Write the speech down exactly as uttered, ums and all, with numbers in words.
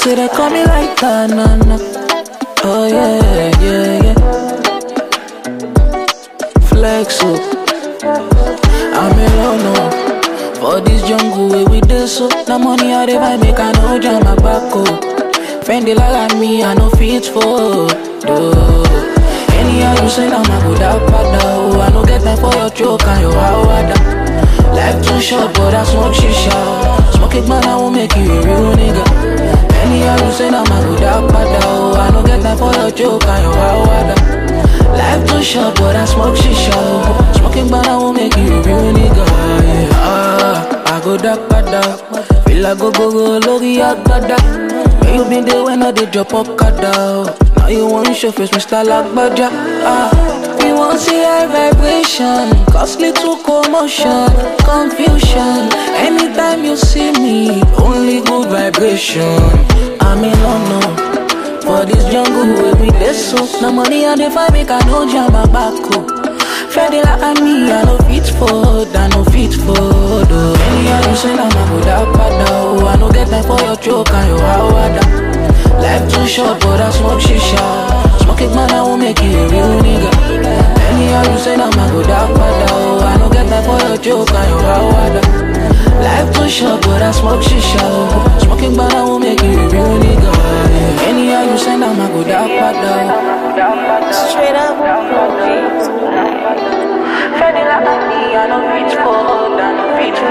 say they call me like that, nah, nah. Oh yeah, yeah, yeah. Flex up. I'm alone now. For this jungle where we do so. The money I dey make I no jam my back up. Fendi like me, I no fit for do. Anyhow you say I'm a good pada. Oh, I no get time for your joke and your hawada. Life too short, but I smoke shisha. Smoke it man, I won't make you a real nigga. Anyhow you say I'm a good pada. Oh, I no get time for your joke and your hawada. Life too short, but I smoke shisha. Smoking man, I won't make you a real nigga. Yeah. Ah, I go dark pada. Feel like go go go logi agada. Where you been there when I did drop up kada. Now you want show face, Mister Lagbaja. Ah, we want see high vibration, cause little commotion, confusion. Anytime you see me, only good vibration. I'm in London, for this jungle where we dey so. No money and if I make I no jam my back up. Fendi like me, I no fit for, I no fit for. Anyhow you say I'm a good pada. Oh, I no get time for your joke and your hawada. Life too short, but I smoke shisha. Smoke it man, I won't make you a real nigga. Anyhow you say I'm a good pada. Oh, I no get time for your joke and your hawada. Life too short, but I smoke shisha. Smoking man, I won't make you a real nigga. Anyhow you say I'm a good pada. Straight up. Fendi like me, I no fit for, I no fit for.